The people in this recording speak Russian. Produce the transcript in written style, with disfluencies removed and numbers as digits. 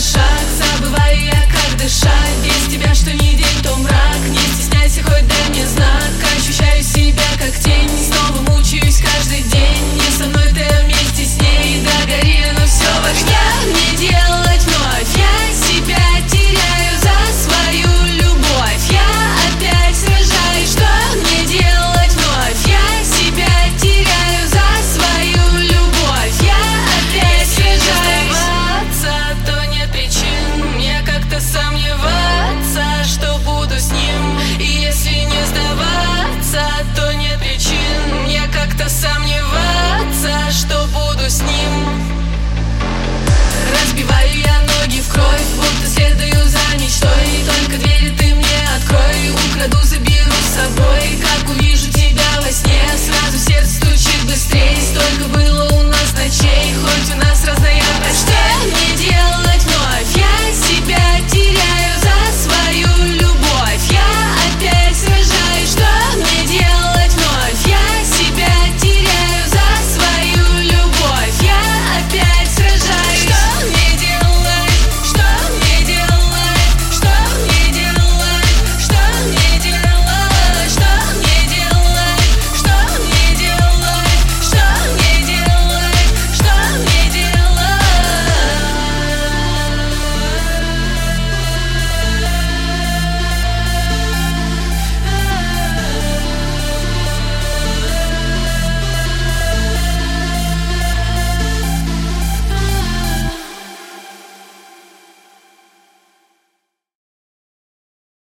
шаг, забываю я, как дышать. Без тебя что ни день, то мрак. Не стесняйся, хоть дай мне знак. Ощущаю себя как тень, снова мучаюсь каждый день. Не со мной, ты вместе с ней. Да, гори, но все вообще